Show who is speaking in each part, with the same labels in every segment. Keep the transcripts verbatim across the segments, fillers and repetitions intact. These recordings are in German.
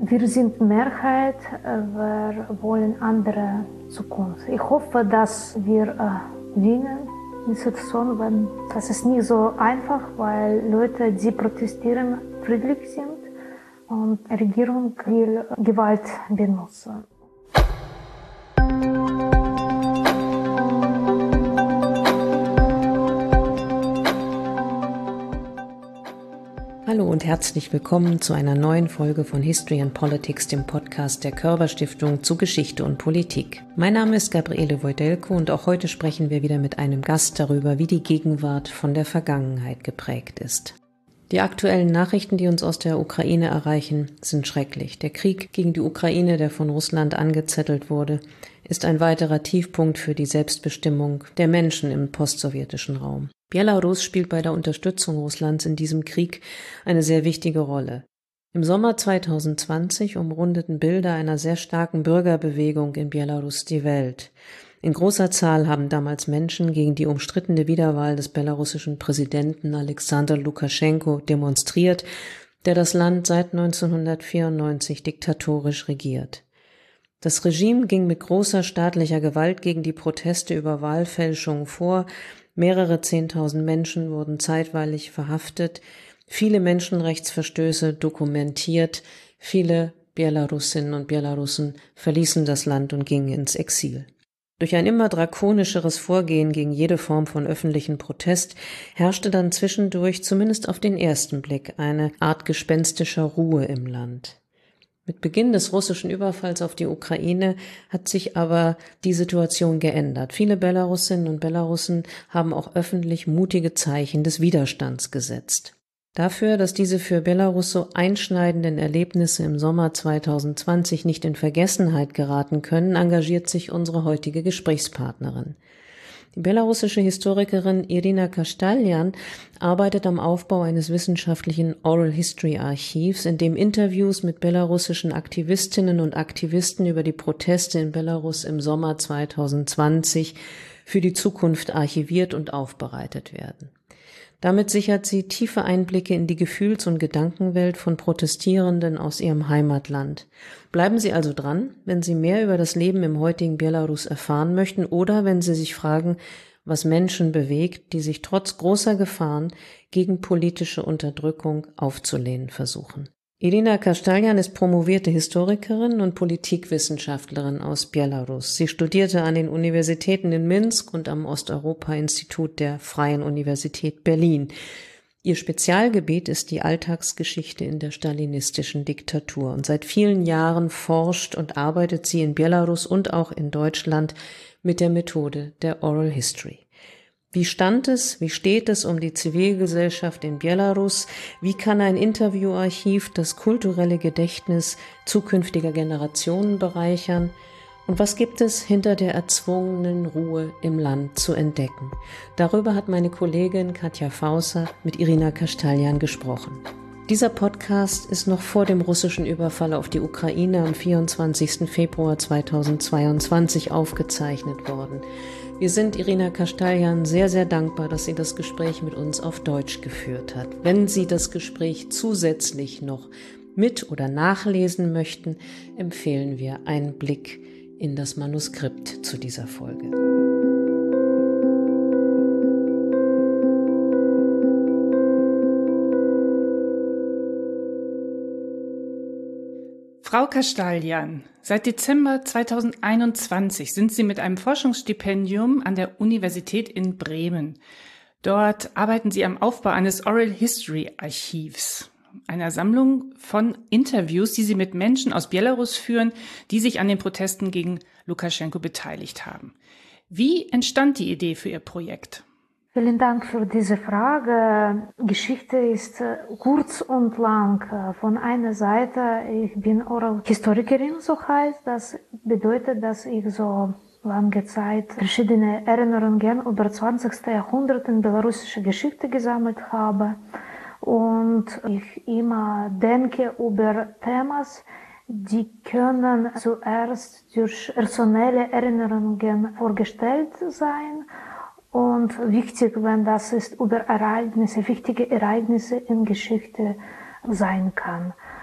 Speaker 1: Wir sind Mehrheit, wir wollen andere Zukunft. Ich hoffe, dass wir äh, gewinnen. Die Situation, wenn, das ist nicht so einfach, weil Leute, die protestieren, friedlich sind und die Regierung will Gewalt benutzen.
Speaker 2: Hallo und herzlich willkommen zu einer neuen Folge von History and Politics, dem Podcast der Körber Stiftung zu Geschichte und Politik. Mein Name ist Gabriele Wojdelko und auch heute sprechen wir wieder mit einem Gast darüber, wie die Gegenwart von der Vergangenheit geprägt ist. Die aktuellen Nachrichten, die uns aus der Ukraine erreichen, sind schrecklich. Der Krieg gegen die Ukraine, der von Russland angezettelt wurde, ist ein weiterer Tiefpunkt für die Selbstbestimmung der Menschen im postsowjetischen Raum. Belarus spielt bei der Unterstützung Russlands in diesem Krieg eine sehr wichtige Rolle. Im Sommer zwanzig zwanzig umrundeten Bilder einer sehr starken Bürgerbewegung in Belarus die Welt. In großer Zahl haben damals Menschen gegen die umstrittene Wiederwahl des belarussischen Präsidenten Alexander Lukaschenko demonstriert, der das Land seit neunzehnhundertvierundneunzig diktatorisch regiert. Das Regime ging mit großer staatlicher Gewalt gegen die Proteste über Wahlfälschungen vor. Mehrere Zehntausend Menschen wurden zeitweilig verhaftet, viele Menschenrechtsverstöße dokumentiert, viele Belarusinnen und Belarussen verließen das Land und gingen ins Exil. Durch ein immer drakonischeres Vorgehen gegen jede Form von öffentlichen Protest herrschte dann zwischendurch, zumindest auf den ersten Blick, eine Art gespenstischer Ruhe im Land. Mit Beginn des russischen Überfalls auf die Ukraine hat sich aber die Situation geändert. Viele Belarusinnen und Belarussen haben auch öffentlich mutige Zeichen des Widerstands gesetzt. Dafür, dass diese für Belarus so einschneidenden Erlebnisse im Sommer zwanzig zwanzig nicht in Vergessenheit geraten können, engagiert sich unsere heutige Gesprächspartnerin. Die belarussische Historikerin Irina Kastaljan arbeitet am Aufbau eines wissenschaftlichen Oral History Archivs, in dem Interviews mit belarussischen Aktivistinnen und Aktivisten über die Proteste in Belarus im Sommer zwanzig zwanzig für die Zukunft archiviert und aufbereitet werden. Damit sichert sie tiefe Einblicke in die Gefühls- und Gedankenwelt von Protestierenden aus ihrem Heimatland. Bleiben Sie also dran, wenn Sie mehr über das Leben im heutigen Belarus erfahren möchten oder wenn Sie sich fragen, was Menschen bewegt, die sich trotz großer Gefahren gegen politische Unterdrückung aufzulehnen versuchen. Irina Kastaljan ist promovierte Historikerin und Politikwissenschaftlerin aus Belarus. Sie studierte an den Universitäten in Minsk und am Osteuropa-Institut der Freien Universität Berlin. Ihr Spezialgebiet ist die Alltagsgeschichte in der stalinistischen Diktatur. Und seit vielen Jahren forscht und arbeitet sie in Belarus und auch in Deutschland mit der Methode der Oral History. Wie stand es, wie steht es um die Zivilgesellschaft in Belarus? Wie kann ein Interviewarchiv das kulturelle Gedächtnis zukünftiger Generationen bereichern? Und was gibt es hinter der erzwungenen Ruhe im Land zu entdecken? Darüber hat meine Kollegin Katja Fausser mit Irina Kastaljan gesprochen. Dieser Podcast ist noch vor dem russischen Überfall auf die Ukraine am vierundzwanzigsten Februar zweitausendzweiundzwanzig aufgezeichnet worden. Wir sind Irina Kastaljan sehr, sehr dankbar, dass sie das Gespräch mit uns auf Deutsch geführt hat. Wenn Sie das Gespräch zusätzlich noch mit- oder nachlesen möchten, empfehlen wir einen Blick in das Manuskript zu dieser Folge.
Speaker 3: Frau Kastaljan, seit Dezember zweitausendeinundzwanzig sind Sie mit einem Forschungsstipendium an der Universität in Bremen. Dort arbeiten Sie am Aufbau eines Oral History Archivs, einer Sammlung von Interviews, die Sie mit Menschen aus Belarus führen, die sich an den Protesten gegen Lukaschenko beteiligt haben. Wie entstand die Idee für Ihr Projekt?
Speaker 1: Vielen Dank für diese Frage. Geschichte ist kurz und lang. Von einer Seite, ich bin Oral-Historikerin, so heißt das, bedeutet, dass ich so lange Zeit verschiedene Erinnerungen über zwanzigsten Jahrhundert in belarussische Geschichte gesammelt habe. Und ich immer denke über Themen, die können zuerst durch personelle Erinnerungen vorgestellt sein. Und wichtig, wenn das ist über Ereignisse, wichtige Ereignisse in Geschichte sein kann.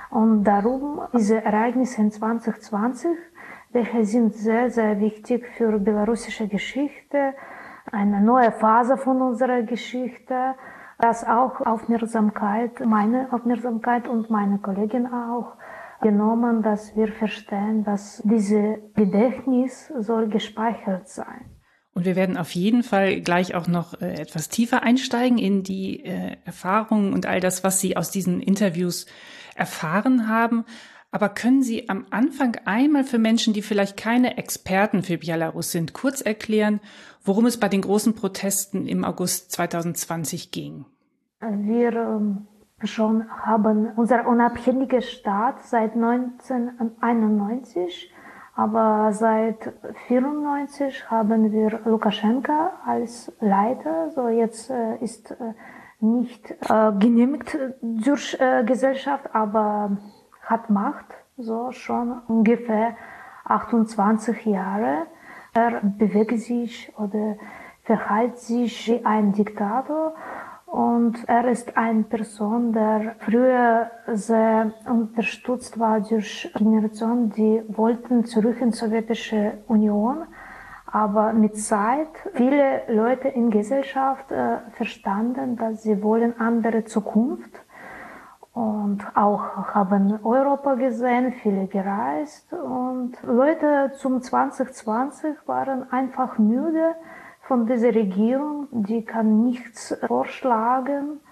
Speaker 1: Und darum diese Ereignisse in zwanzig zwanzig, welche sind sehr, sehr wichtig für belarussische Geschichte, eine neue Phase von unserer Geschichte, das auch Aufmerksamkeit, meine Aufmerksamkeit und meine Kollegin auch genommen, dass wir verstehen, dass dieses Gedächtnis soll gespeichert sein.
Speaker 3: Und wir werden auf jeden Fall gleich auch noch äh, etwas tiefer einsteigen in die äh, Erfahrungen und all das, was Sie aus diesen Interviews erfahren haben. Aber können Sie am Anfang einmal für Menschen, die vielleicht keine Experten für Belarus sind, kurz erklären, worum es bei den großen Protesten im August zwanzig zwanzig ging?
Speaker 1: Wir ähm, schon haben unser unabhängiger Staat seit neunzehnhunderteinundneunzig, aber seit vierundneunzig haben wir Lukaschenka als Leiter. So jetzt äh, ist äh, nicht äh, genehmigt durch äh, Gesellschaft, aber hat Macht, so schon ungefähr achtundzwanzig Jahre. Er bewegt sich oder verhält sich wie ein Diktator. Und er ist eine Person, der früher sehr unterstützt war durch Generationen, die wollten zurück in die Sowjetische Union. Aber mit Zeit viele Leute in Gesellschaft äh, verstanden, dass sie wollen andere Zukunft. Und auch haben Europa gesehen, viele gereist. Und Leute zum zwanzig zwanzig waren einfach müde von dieser Regierung, die kann nichts vorschlagen.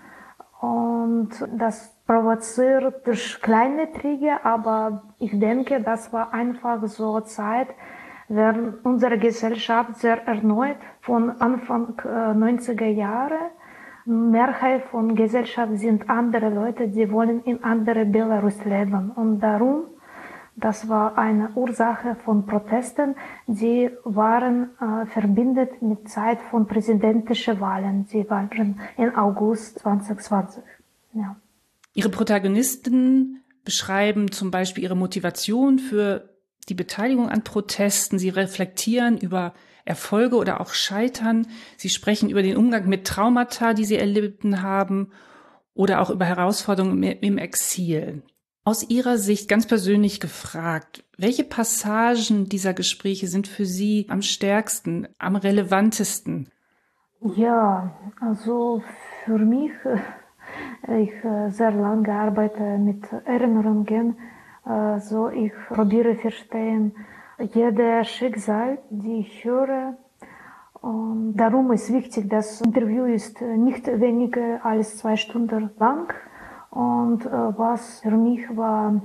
Speaker 1: Und das provoziert durch kleine Kriege, aber ich denke, das war einfach so Zeit, während unsere Gesellschaft sehr erneut von Anfang äh, neunziger Jahre. Mehrheit von Gesellschaft sind andere Leute, die wollen in andere Belarus leben. Und darum, das war eine Ursache von Protesten, die waren äh, verbindet mit Zeit von präsidentischen Wahlen. Sie waren im August zwanzig zwanzig. Ja.
Speaker 3: Ihre Protagonisten beschreiben zum Beispiel ihre Motivation für die Beteiligung an Protesten. Sie reflektieren über Erfolge oder auch Scheitern. Sie sprechen über den Umgang mit Traumata, die sie erlitten haben, oder auch über Herausforderungen im Exil. Aus Ihrer Sicht ganz persönlich gefragt, welche Passagen dieser Gespräche sind für Sie am stärksten, am relevantesten?
Speaker 1: Ja, also für mich, ich sehr lange arbeite mit Erinnerungen, so ich probiere verstehen, jedes Schicksal, die ich höre. Und darum ist wichtig, das Interview ist nicht weniger als zwei Stunden lang. Und äh, was für mich war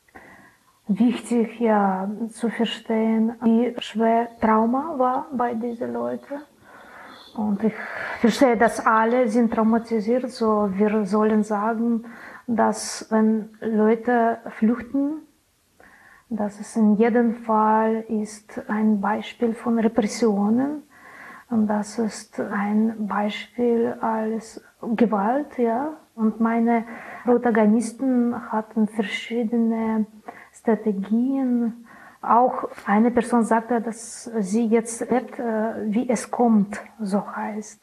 Speaker 1: wichtig, ja, zu verstehen, wie schwer Trauma war bei diesen Leuten. Und ich verstehe, dass alle sind traumatisiert. So, wir sollen sagen, dass wenn Leute flüchten, dass es in jedem Fall ist ein Beispiel von Repressionen. Und das ist ein Beispiel als Gewalt, ja. Und meine Protagonisten hatten verschiedene Strategien. Auch eine Person sagte, dass sie jetzt lebt, wie es kommt, so heißt.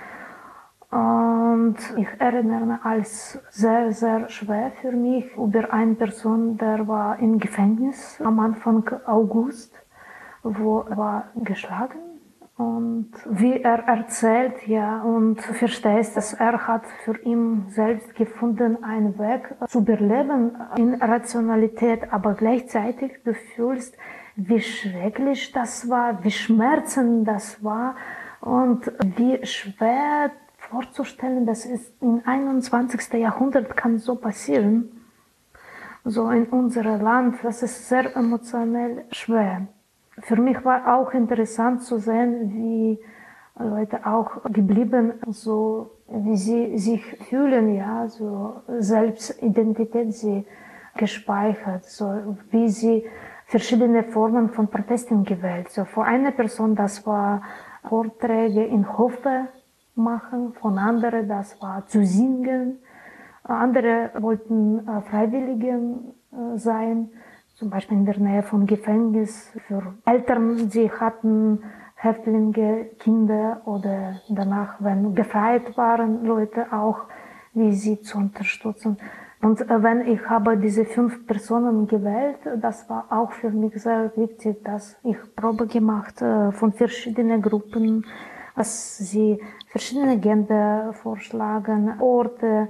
Speaker 1: Und ich erinnere mich als sehr, sehr schwer für mich über eine Person, der war im Gefängnis am Anfang August, wo er war geschlagen. Und wie er erzählt, ja, und du verstehst, dass er hat für ihn selbst gefunden, einen Weg zu überleben in Rationalität, aber gleichzeitig du fühlst, wie schrecklich das war, wie schmerzend das war und wie schwer vorzustellen, dass es im einundzwanzigsten Jahrhundert kann so passieren. So in unserem Land, das ist sehr emotionell schwer. Für mich war auch interessant zu sehen, wie Leute auch geblieben, so wie sie sich fühlen, ja, so Selbstidentität sie gespeichert, so wie sie verschiedene Formen von Protesten gewählt. So für eine Person, das war Vorträge in Hofe machen, von anderen, das war zu singen, andere wollten äh, Freiwilligen äh, sein. Zum Beispiel in der Nähe von Gefängnis für Eltern, die hatten Häftlinge, Kinder oder danach, wenn befreit waren, Leute auch, wie sie zu unterstützen. Und äh, wenn ich habe diese fünf Personen gewählt, das war auch für mich sehr wichtig, dass ich Probe gemacht äh, von verschiedenen Gruppen, was sie verschiedene Gender vorschlagen, Orte,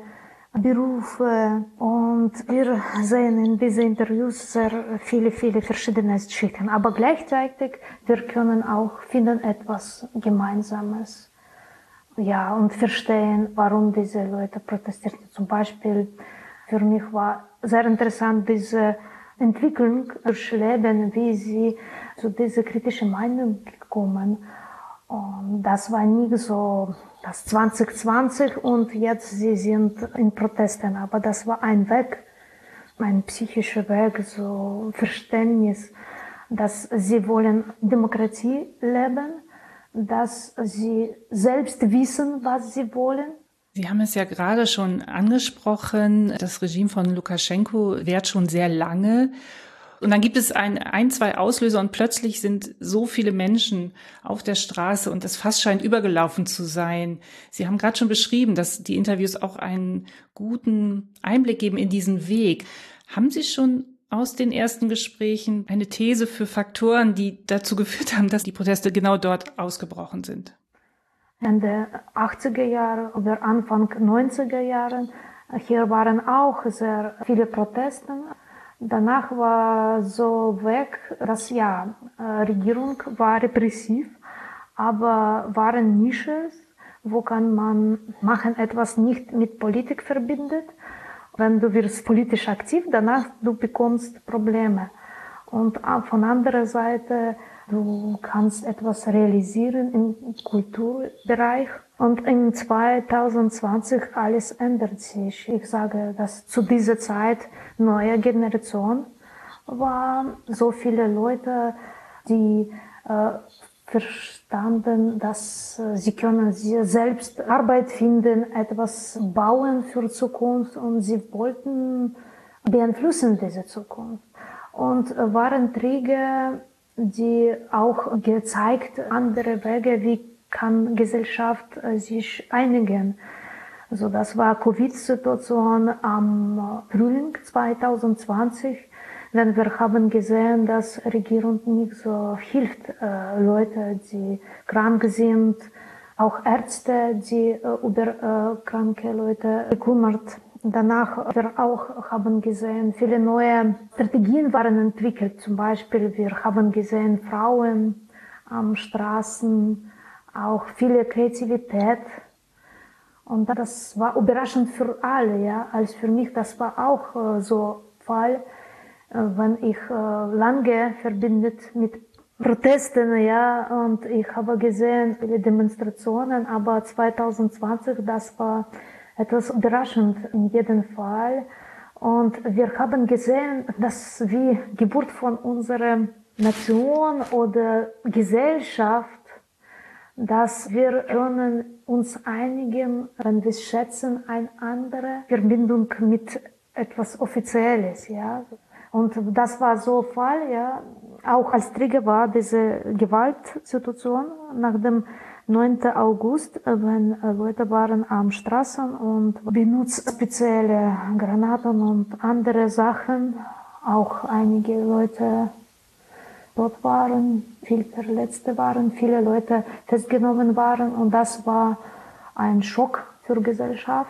Speaker 1: Berufe, und wir sehen in diesen Interviews sehr viele, viele verschiedene Schichten. Aber gleichzeitig, wir können auch finden etwas Gemeinsames. Ja, und verstehen, warum diese Leute protestierten. Zum Beispiel, für mich war sehr interessant diese Entwicklung durchleben, wie sie zu dieser kritischen Meinung gekommen. Und das war nicht so, das zwanzig zwanzig und jetzt sie sind in Protesten. Aber das war ein Weg, ein psychischer Weg, so Verständnis, dass sie wollen Demokratie leben, dass sie selbst wissen, was sie wollen.
Speaker 3: Sie haben es ja gerade schon angesprochen, das Regime von Lukaschenko währt schon sehr lange. Und dann gibt es ein, ein, zwei Auslöser und plötzlich sind so viele Menschen auf der Straße und das Fass scheint übergelaufen zu sein. Sie haben gerade schon beschrieben, dass die Interviews auch einen guten Einblick geben in diesen Weg. Haben Sie schon aus den ersten Gesprächen eine These für Faktoren, die dazu geführt haben, dass die Proteste genau dort ausgebrochen sind?
Speaker 1: Ende achtziger Jahre oder Anfang neunziger Jahre, hier waren auch sehr viele Proteste. Danach war so weg, dass ja, Regierung war repressiv, aber waren Nisches, wo kann man machen, etwas nicht mit Politik verbindet. Wenn du wirst politisch aktiv, danach du bekommst Probleme. Und von anderer Seite, du kannst etwas realisieren im Kulturbereich. Und in zwanzig zwanzig alles ändert sich. Ich sage, dass zu dieser Zeit neue Generation war, so viele Leute, die äh, verstanden, dass äh, sie können sie selbst Arbeit finden, etwas bauen für Zukunft, und sie wollten beeinflussen diese Zukunft. Und äh, waren Träger, die auch gezeigt andere Wege, wie kann Gesellschaft äh, sich einigen. Also das war Covid-Situation am Frühling zwanzig zwanzig, wenn wir haben gesehen, dass die Regierung nicht so hilft, äh, Leute, die krank sind, auch Ärzte, die äh, über äh, kranke Leute kümmert. Danach wir auch haben gesehen, viele neue Strategien waren entwickelt. Zum Beispiel, wir haben gesehen, Frauen am Straßen, auch viele Kreativität. Und das war überraschend für alle, ja. Als für mich, das war auch äh, so Fall, äh, wenn ich äh, lange verbindet mit Protesten, ja. Und ich habe gesehen viele Demonstrationen, aber zwanzig zwanzig, das war etwas überraschend in jedem Fall. Und wir haben gesehen, dass wie Geburt von unserer Nation oder Gesellschaft, dass wir können uns einigen, wenn wir schätzen eine Verbindung mit etwas Offizielles, ja. Und das war so Fall, ja. Auch als Trigger war diese Gewaltsituation nach dem neunten August, wenn Leute waren am Straßen und benutzten spezielle Granaten und andere Sachen. Auch einige Leute dort waren, viele Verletzte waren, viele Leute festgenommen waren, und das war ein Schock für die Gesellschaft.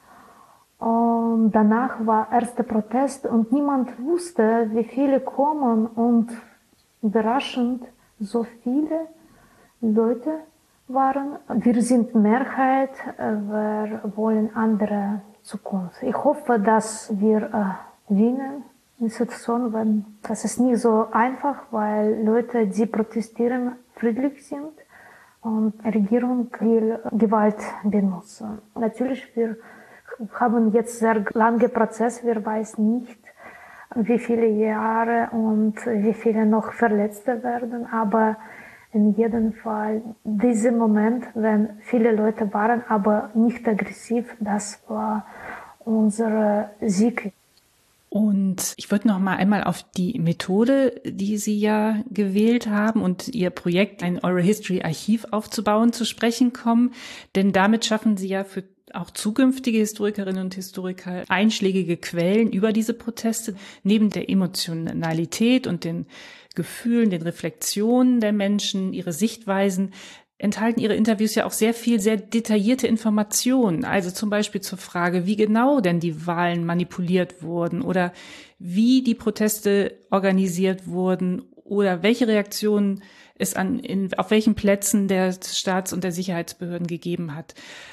Speaker 1: Und danach war erster Protest und niemand wusste, wie viele kommen, und überraschend so viele Leute waren. Wir sind Mehrheit, wir wollen andere Zukunft. Ich hoffe, dass wir äh, gewinnen. In Situation, wenn das ist nicht so einfach, weil Leute, die protestieren, friedlich sind und die Regierung will Gewalt benutzen. Natürlich, wir haben jetzt sehr lange Prozess, wir wissen nicht, wie viele Jahre und wie viele noch Verletzte werden, aber in jedem Fall, dieser Moment, wenn viele Leute waren, aber nicht aggressiv, das war unser Sieg.
Speaker 3: Und ich würde noch mal einmal auf die Methode, die Sie ja gewählt haben und Ihr Projekt, ein Oral History Archiv aufzubauen, zu sprechen kommen. Denn damit schaffen Sie ja für auch zukünftige Historikerinnen und Historiker einschlägige Quellen über diese Proteste. Neben der Emotionalität und den Gefühlen, den Reflexionen der Menschen, ihre Sichtweisen, enthalten ihre Interviews ja auch sehr viel, sehr detaillierte Informationen. Also zum Beispiel zur Frage, wie genau denn die Wahlen manipuliert wurden oder wie die Proteste organisiert wurden oder welche Reaktionen es an, in, auf welchen Plätzen der Staats- und der Sicherheitsbehörden gegeben hat.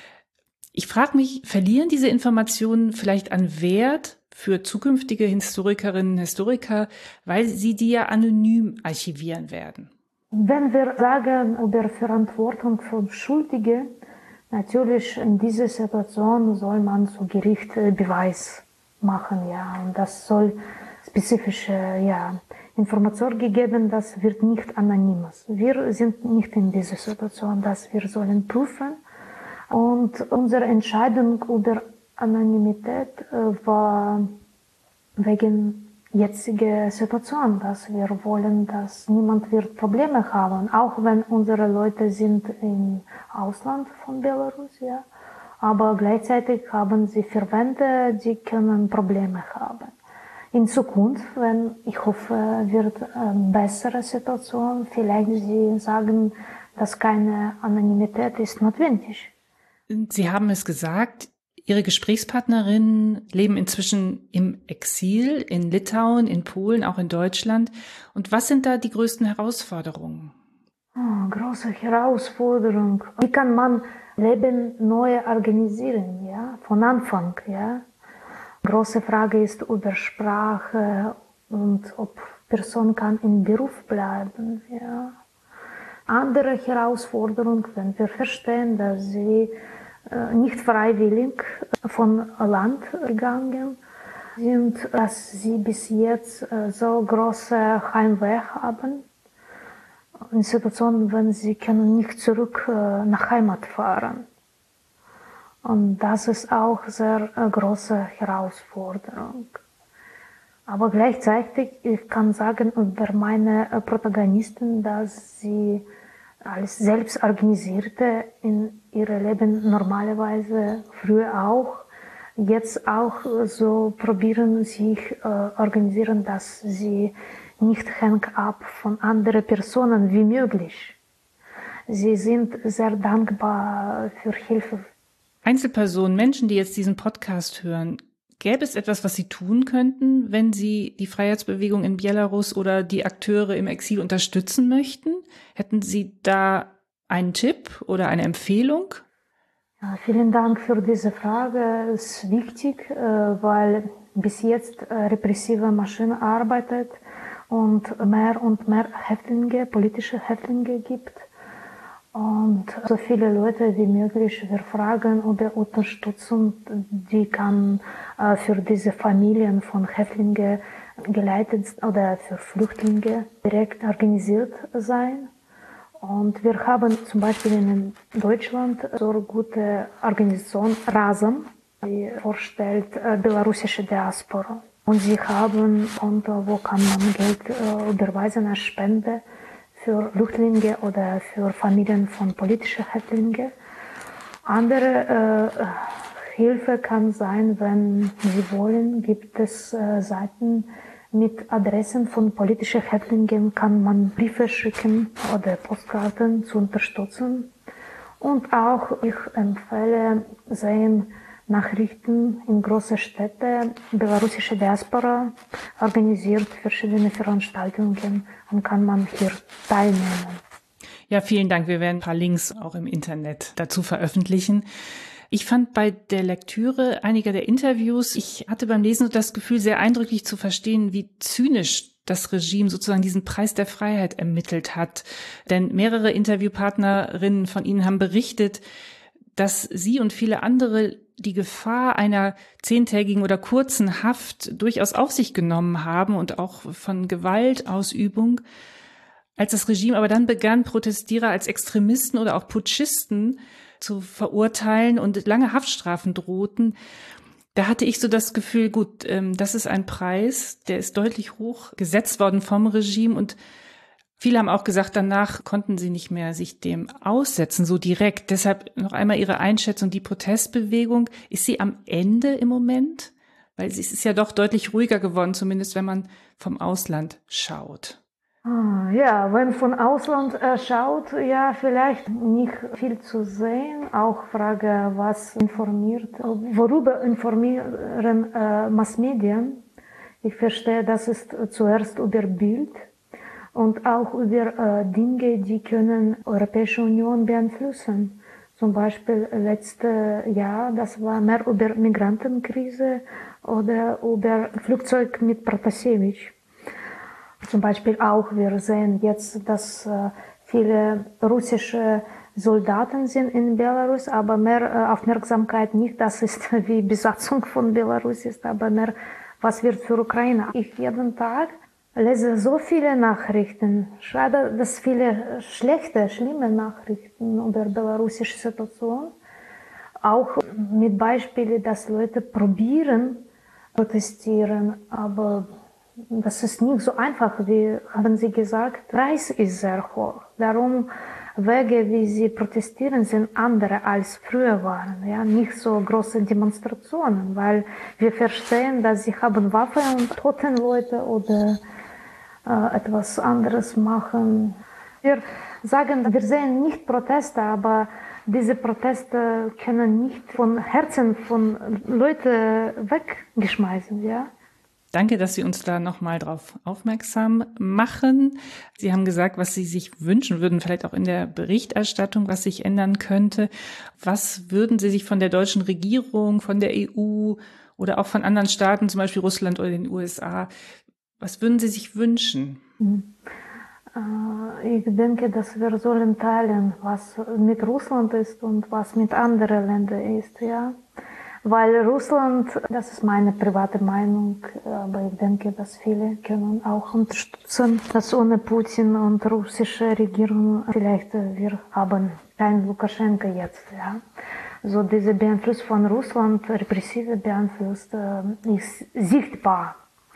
Speaker 3: Ich frage mich, verlieren diese Informationen vielleicht an Wert für zukünftige Historikerinnen und Historiker, weil sie die ja anonym archivieren werden?
Speaker 1: Wenn wir sagen über Verantwortung von Schuldigen, natürlich in dieser Situation soll man zu Gericht Beweis machen, ja, und das soll spezifische, ja, Information gegeben, das wird nicht anonymes. Wir sind nicht in dieser Situation, dass wir sollen prüfen, und unsere Entscheidung über Anonymität war wegen jetzige Situation, dass wir wollen, dass niemand wird Probleme haben, auch wenn unsere Leute sind im Ausland von Belarus, ja, aber gleichzeitig haben sie Verwandte, die können Probleme haben. In Zukunft, wenn ich hoffe, wird eine bessere Situation, vielleicht sie sagen, dass keine Anonymität ist notwendig.
Speaker 3: Sie haben es gesagt, Ihre Gesprächspartnerinnen leben inzwischen im Exil in Litauen, in Polen, auch in Deutschland. Und was sind da die größten Herausforderungen?
Speaker 1: Oh, große Herausforderung. Wie kann man Leben neu organisieren, ja, von Anfang, ja? Große Frage ist über Sprache und ob Person kann im Beruf bleiben, ja. Andere Herausforderung, wenn wir verstehen, dass sie nicht freiwillig von Land gegangen sind, dass sie bis jetzt so große Heimweh haben. In Situationen, wenn sie können nicht zurück nach Heimat fahren. Und das ist auch sehr große Herausforderung. Aber gleichzeitig, ich kann sagen über meine Protagonisten, dass sie als selbst organisierte in ihrem Leben normalerweise früher auch, jetzt auch so probieren sich äh, organisieren, dass sie nicht hängen ab von anderen Personen wie möglich. Sie sind sehr dankbar für Hilfe.
Speaker 3: Einzelpersonen, Menschen, die jetzt diesen Podcast hören, gäbe es etwas, was sie tun könnten, wenn sie die Freiheitsbewegung in Belarus oder die Akteure im Exil unterstützen möchten? Hätten Sie da einen Tipp oder eine Empfehlung?
Speaker 1: Ja, vielen Dank für diese Frage. Es ist wichtig, weil bis jetzt repressive Maschine arbeitet und mehr und mehr Häftlinge, politische Häftlinge gibt. Und so viele Leute wie möglich, wir fragen über Unterstützung, die kann äh, für diese Familien von Häftlingen geleitet oder für Flüchtlinge direkt organisiert sein. Und wir haben zum Beispiel in Deutschland so eine gute Organisation, Razom, die vorstellt äh, belarussische Diaspora. Und sie haben Konto, wo kann man Geld äh, überweisen als Spende für Flüchtlinge oder für Familien von politischen Häftlingen. Andere äh, Hilfe kann sein, wenn Sie wollen, gibt es äh, Seiten mit Adressen von politischen Häftlingen, kann man Briefe schicken oder Postkarten zu unterstützen. Und auch ich empfehle, sehen Nachrichten in großen Städten, belarussische Diaspora organisiert verschiedene Veranstaltungen und kann man hier teilnehmen.
Speaker 3: Ja, vielen Dank. Wir werden ein paar Links auch im Internet dazu veröffentlichen. Ich fand bei der Lektüre einiger der Interviews, ich hatte beim Lesen das Gefühl, sehr eindrücklich zu verstehen, wie zynisch das Regime sozusagen diesen Preis der Freiheit ermittelt hat. Denn mehrere Interviewpartnerinnen von Ihnen haben berichtet, dass Sie und viele andere die Gefahr einer zehntägigen oder kurzen Haft durchaus auf sich genommen haben und auch von Gewaltausübung. Als das Regime aber dann begann, Protestierer als Extremisten oder auch Putschisten zu verurteilen und lange Haftstrafen drohten, da hatte ich so das Gefühl, gut, das ist ein Preis, der ist deutlich hoch gesetzt worden vom Regime und Viele haben auch gesagt, danach konnten sie nicht mehr sich dem aussetzen, so direkt. Deshalb noch einmal Ihre Einschätzung, die Protestbewegung, ist sie am Ende im Moment? Weil es ist ja doch deutlich ruhiger geworden, zumindest wenn man vom Ausland schaut.
Speaker 1: Ja, wenn von Ausland äh, schaut, ja, vielleicht nicht viel zu sehen. Auch Frage, was informiert, worüber informieren äh, Massmedien? Ich verstehe, das ist zuerst über Bild und auch über äh, Dinge, die können Europäische Union beeinflussen. Zum Beispiel letztes Jahr, das war mehr über Migrantenkrise oder über Flugzeug mit Protasevich. Zum Beispiel auch, wir sehen jetzt, dass äh, viele russische Soldaten sind in Belarus, aber mehr äh, Aufmerksamkeit nicht, das ist wie Besatzung von Belarus ist, aber mehr, was wird für Ukraine. Ich jeden Tag lese so viele Nachrichten. Schade, dass viele schlechte, schlimme Nachrichten über die belarussische Situation. Auch mit Beispielen, dass Leute probieren, protestieren, aber das ist nicht so einfach, wie haben Sie gesagt. Der Preis ist sehr hoch. Darum Wege, wie sie protestieren, sind andere als früher waren. Ja, nicht so große Demonstrationen, weil wir verstehen, dass sie haben Waffen und toten Leute oder äh, etwas anderes machen. Wir sagen, wir sehen nicht Proteste, aber diese Proteste können nicht von Herzen von Leuten weggeschmeißen, ja.
Speaker 3: Danke, dass Sie uns da nochmal drauf aufmerksam machen. Sie haben gesagt, was Sie sich wünschen würden, vielleicht auch in der Berichterstattung, was sich ändern könnte. Was würden Sie sich von der deutschen Regierung, von der E U oder auch von anderen Staaten, zum Beispiel Russland oder den U S A, was würden Sie sich wünschen?
Speaker 1: Ich denke, dass wir sollen teilen, was mit Russland ist und was mit anderen Ländern ist, ja. Weil Russland, das ist meine private Meinung, aber ich denke, dass viele können auch unterstützen, dass ohne Putin und russische Regierung vielleicht wir haben kein Lukaschenko jetzt, ja. So diese Beeinfluss von Russland, repressive Beeinfluss, ist sichtbar.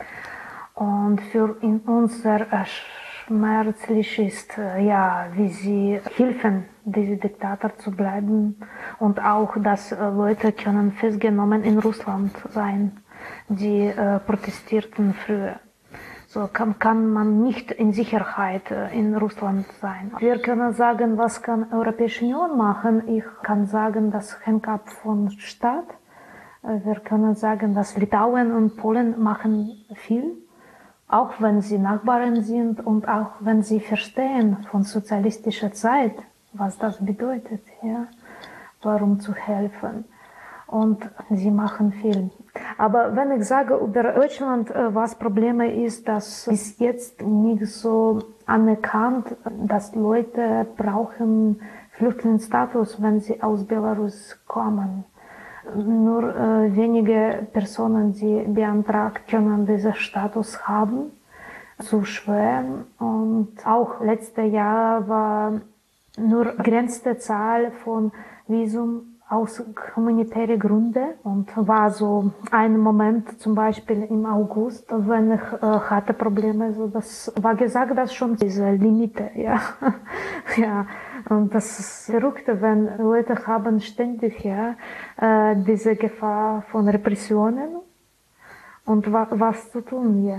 Speaker 1: Und für uns sehr schmerzlich ist, ja, wie sie helfen, diese Diktator zu bleiben und auch, dass äh, Leute können festgenommen in Russland sein, die äh, protestierten früher. So kann, kann man nicht in Sicherheit äh, in Russland sein. Wir können sagen, was kann Europäische Union machen? Ich kann sagen, das hängt ab vom Staat. Äh, wir können sagen, dass Litauen und Polen machen viel. Auch wenn sie Nachbarn sind und auch wenn sie verstehen von sozialistischer Zeit, was das bedeutet, ja, warum zu helfen. Und sie machen viel. Aber wenn ich sage über Deutschland, was Probleme ist, dass bis jetzt nicht so anerkannt, dass Leute brauchen Flüchtlingsstatus, wenn sie aus Belarus kommen. Nur äh, wenige Personen, die beantragt, können diesen Status haben. Zu schwer. Und auch letztes Jahr war nur begrenzte Zahl von Visum aus humanitären Gründen. Und war so ein Moment, zum Beispiel im August, wenn ich äh, hatte Probleme, so das war gesagt, dass schon diese Limite, ja, ja. Und das ist verrückt, wenn Leute haben ständig, ja, äh, diese Gefahr von Repressionen und wa was zu tun, ja.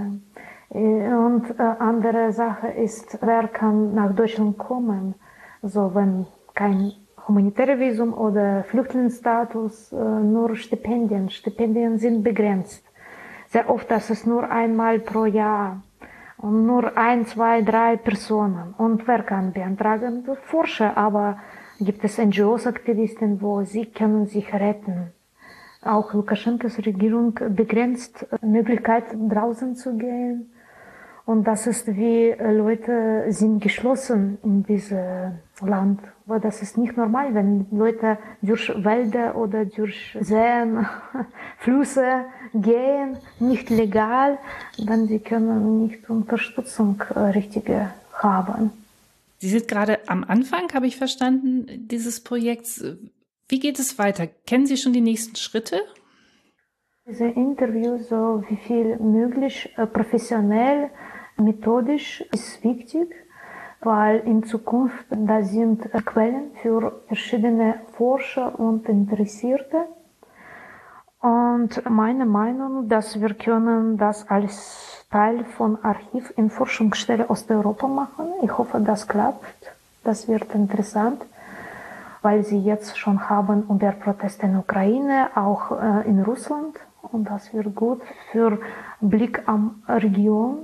Speaker 1: Und äh, andere Sache ist, wer kann nach Deutschland kommen, so wenn kein humanitäres Visum oder Flüchtlingsstatus, äh, nur Stipendien. Stipendien sind begrenzt. Sehr oft, das ist nur einmal pro Jahr. Und nur ein, zwei, drei Personen. Und wer kann beantragen? Forscher, aber gibt es N G Os-Aktivisten, wo sie können sich retten. Auch Lukaschenkos Regierung begrenzt Möglichkeit, draußen zu gehen. Und das ist wie Leute sind geschlossen in diesem Land. Aber das ist nicht normal, wenn Leute durch Wälder oder durch Seen, Flüsse gehen, nicht legal, dann sie können nicht Unterstützung äh, richtige haben.
Speaker 3: Sie sind gerade am Anfang, habe ich verstanden, dieses Projekts. Wie geht es weiter? Kennen Sie schon die nächsten Schritte?
Speaker 1: Diese Interview, so wie viel möglich, äh, professionell, methodisch, ist wichtig. weil in Zukunft da sind Quellen für verschiedene Forscher und Interessierte. Und meine Meinung, dass wir können das als Teil von Archiv in Forschungsstelle Osteuropa machen. Ich hoffe, das klappt. Das wird interessant, weil sie jetzt schon haben über Proteste in Ukraine, auch äh, in Russland. Und das wird gut für Blick am Region.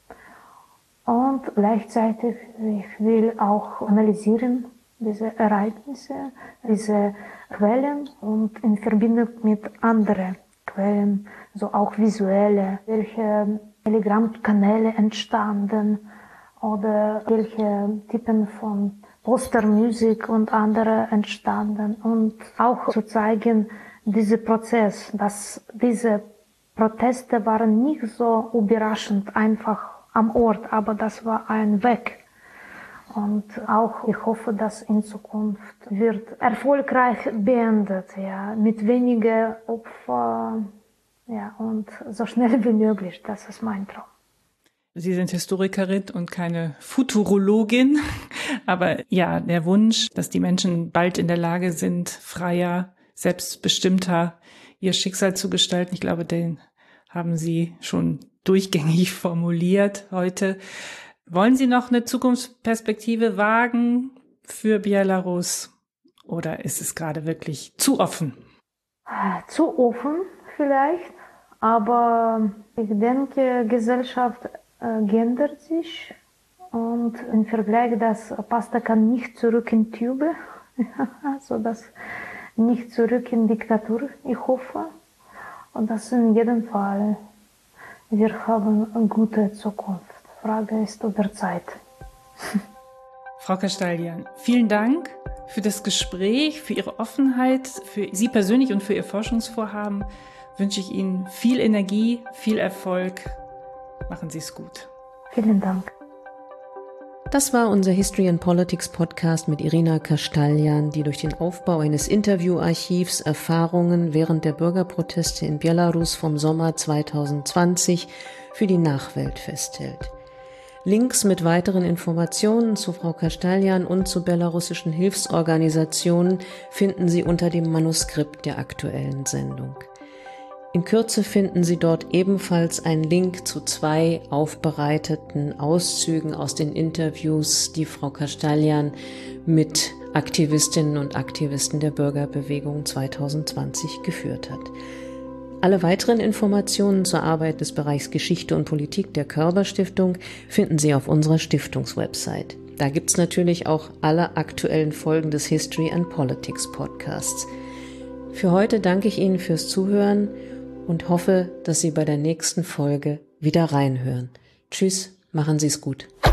Speaker 1: Und gleichzeitig, ich will auch analysieren diese Ereignisse, diese Quellen und in Verbindung mit anderen Quellen, so auch visuelle, welche Telegram-Kanäle entstanden oder welche Typen von Postermusik und andere entstanden und auch zu zeigen, dieser Prozess, dass diese Proteste waren nicht so überraschend einfach am Ort, aber das war ein Weg. Und auch ich hoffe, dass in Zukunft wird erfolgreich beendet, ja, mit weniger Opfer, ja, und so schnell wie möglich. Das ist mein Traum.
Speaker 3: Sie sind Historikerin und keine Futurologin, aber ja, der Wunsch, dass die Menschen bald in der Lage sind, freier, selbstbestimmter ihr Schicksal zu gestalten, ich glaube, den haben Sie schon durchgängig formuliert heute. Wollen Sie noch eine Zukunftsperspektive wagen für Belarus oder ist es gerade wirklich zu offen?
Speaker 1: Zu offen vielleicht, aber ich denke, Gesellschaft äh, ändert sich und im Vergleich, das Pasta kann nicht zurück in Tube, also das nicht zurück in Diktatur, ich hoffe. Und das in jedem Fall, wir haben eine gute Zukunft. Frage ist über Zeit.
Speaker 3: Frau Kastaljan, vielen Dank für das Gespräch, für Ihre Offenheit, für Sie persönlich und für Ihr Forschungsvorhaben. Wünsche ich Ihnen viel Energie, viel Erfolg. Machen Sie es gut.
Speaker 1: Vielen Dank.
Speaker 2: Das war unser History and Politics Podcast mit Irina Kastaljan, die durch den Aufbau eines Interviewarchivs Erfahrungen während der Bürgerproteste in Belarus vom Sommer zwanzig zwanzig für die Nachwelt festhält. Links mit weiteren Informationen zu Frau Kastaljan und zu belarussischen Hilfsorganisationen finden Sie unter dem Manuskript der aktuellen Sendung. In Kürze finden Sie dort ebenfalls einen Link zu zwei aufbereiteten Auszügen aus den Interviews, die Frau Kastaljan mit Aktivistinnen und Aktivisten der Bürgerbewegung zwanzig zwanzig geführt hat. Alle weiteren Informationen zur Arbeit des Bereichs Geschichte und Politik der Körber Stiftung finden Sie auf unserer Stiftungswebsite. Da gibt's natürlich auch alle aktuellen Folgen des History and Politics Podcasts. Für heute danke ich Ihnen fürs Zuhören und hoffe, dass Sie bei der nächsten Folge wieder reinhören. Tschüss, machen Sie es gut.